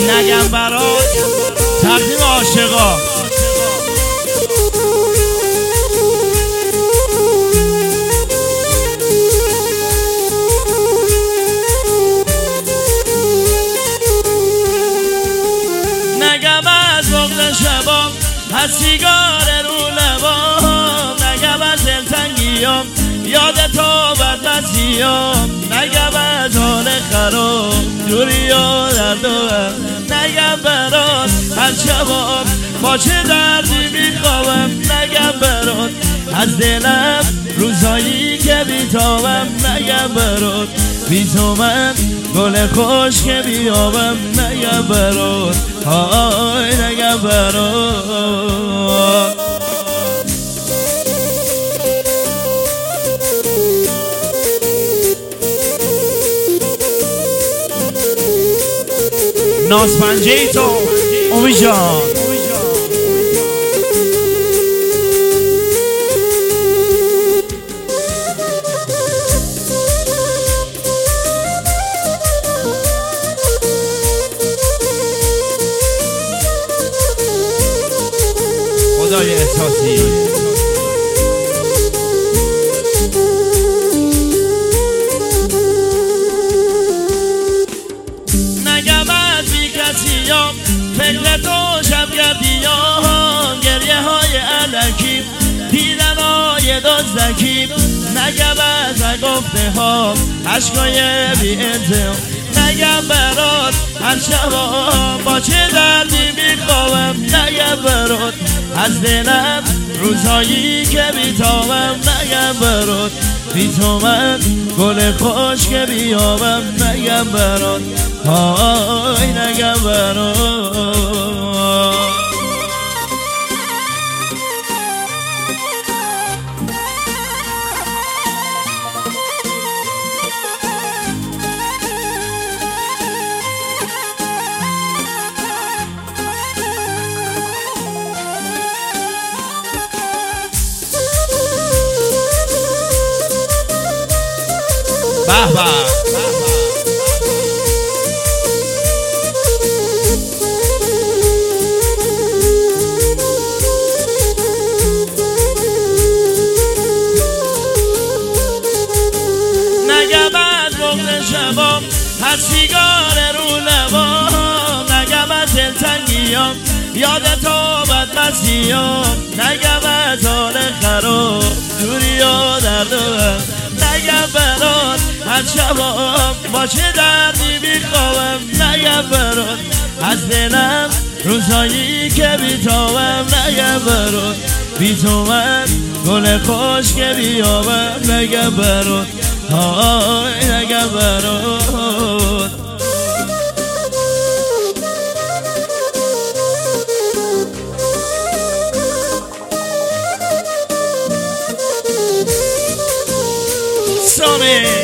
نگم برات تقدیم عاشقا. نگم از بغض شبام، از سیگار رو لبام، نگم از دلتنگیام، یاد تو بدمزیام، نگم از حال خراب دوری و درد و غم، نگم برات از شبام با چه دردی میخوابم، نگم برات از دلم روزایی که بیتابم، نگم برات بی تو من گل خوش که بیابم، نگم برات های نگم برات. نازپنجه تو امید جان. خدای احساسی نگم از بی کسیام، فکر تو شب گردیام، گریه های علکیم، دیدن های دزدکیم، نگم از نگفته ها عشقای بی انتهام، نگم برات از شبام با چه دردی میخوابم، نگم برات از دلم روزایی که بیتابم، نگم برات بی تو من گل خوش که بیابم، نگم برات های نگم برات. به به نگم از بغض شبام، از سیگار رو لبام، نگم از دلتنگیام، یاد تو بدمزیام، نگم از حال خراب دوری و درد و غم، نگم برات از شبام با چه دردی میخوابم، نگم برات از دلم روزایی که بیتابم، نگم برات بی تو من گل خوش که بیابم، نگم برات های نگم برات. Sonic